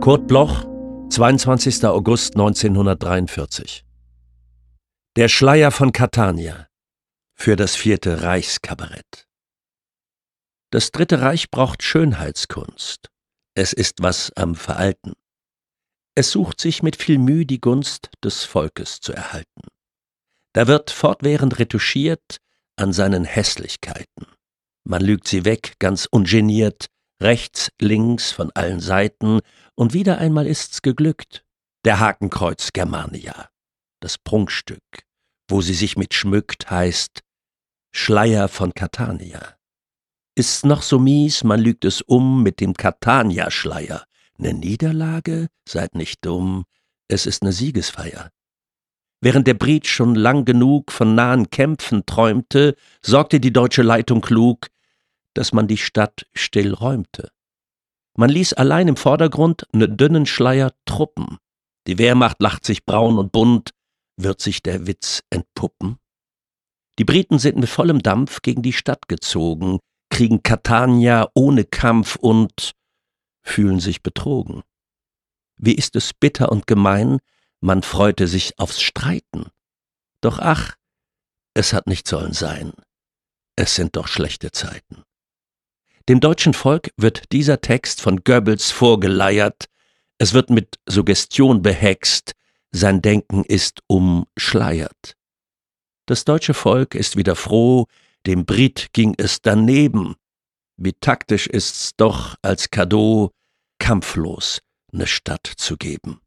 Kurt Bloch, 22. August 1943. Der Schleier von Catania für das 4. Reichskabarett. Das Dritte Reich braucht Schönheitskunst. Es ist was am Veralten. Es sucht sich mit viel Mühe die Gunst des Volkes zu erhalten. Da wird fortwährend retuschiert an seinen Hässlichkeiten. Man lügt sie weg, ganz ungeniert, rechts, links, von allen Seiten, und wieder einmal ist's geglückt. Der Hakenkreuz Germania, das Prunkstück, wo sie sich mit schmückt, heißt Schleier von Catania. Ist's noch so mies, man lügt es um mit dem Catania-Schleier. Ne Niederlage? Seid nicht dumm, es ist ne Siegesfeier. Während der Briet schon lang genug von nahen Kämpfen träumte, sorgte die deutsche Leitung klug, dass man die Stadt still räumte. Man ließ allein im Vordergrund ne dünnen Schleier Truppen. Die Wehrmacht lacht sich braun und bunt, wird sich der Witz entpuppen? Die Briten sind mit vollem Dampf gegen die Stadt gezogen, kriegen Catania ohne Kampf und fühlen sich betrogen. Wie ist es bitter und gemein, man freute sich aufs Streiten. Doch ach, es hat nicht sollen sein. Es sind doch schlechte Zeiten. Dem deutschen Volk wird dieser Text von Goebbels vorgeleiert, es wird mit Suggestion behext, sein Denken ist umschleiert. Das deutsche Volk ist wieder froh, dem Brit ging es daneben. Wie taktisch ist's doch, als Cadeau kampflos ne Stadt zu geben.